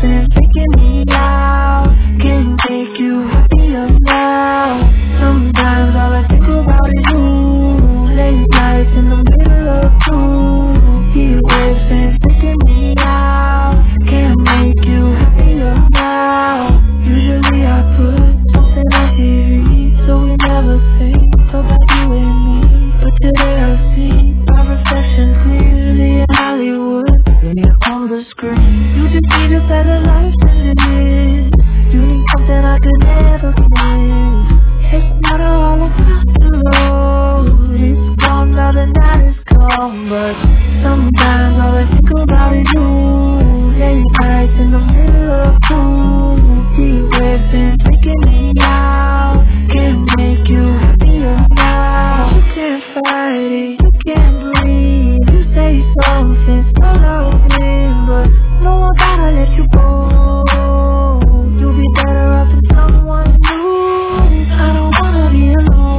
been freaking me out. Can't make you happier now. Sometimes all I think about is you. Late nights in the middle of two. He waves been freaking me out. Can't make you happier now. Usually I put something on TV, so we never think about you and me. But today I see our reflection clearly in Hollywood, on the screen. You just need a better life than this. You need something I could never miss. It's not all about the road. It's gone now, the night is gone. But sometimes all I think about is you. Late nights in the middle of two. Heat waves been freaking me out. Can't make you happier now. You can't fight it, you can't breathe. You say something so loving, but no one gotta let you go. You'll be better off with someone new. I don't wanna be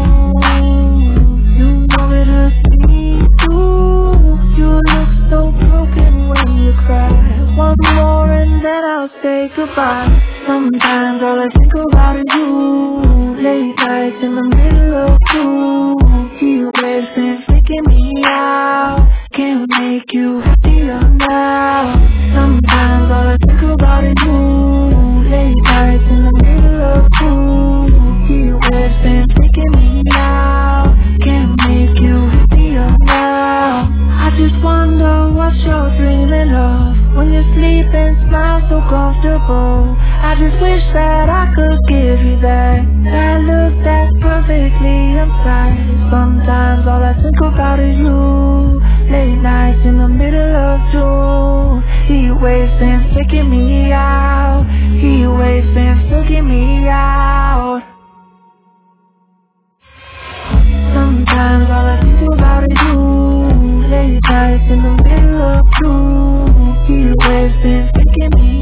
alone. You know it hurts me too. You look so broken when you cry. One more and then I'll say goodbye. Sometimes all I think about is you. Late nights in the middle of two. Heat waves been freaking me out. Can't make you happier now. Sometimes all I think about is you. Late nights in the middle of two. Heat waves been freaking me out. Can't make you happier now. I just wonder what you're dreaming of when you sleep and smile so comfortable. I just wish that I could give you that look that's perfectly implied. Sometimes all I think about is you. Late nights in the middle of two. Heat waves been freaking me out. Heat waves been freaking me out. Sometimes all I think about is you. Late nights in the middle of two. Heat waves been freaking me out.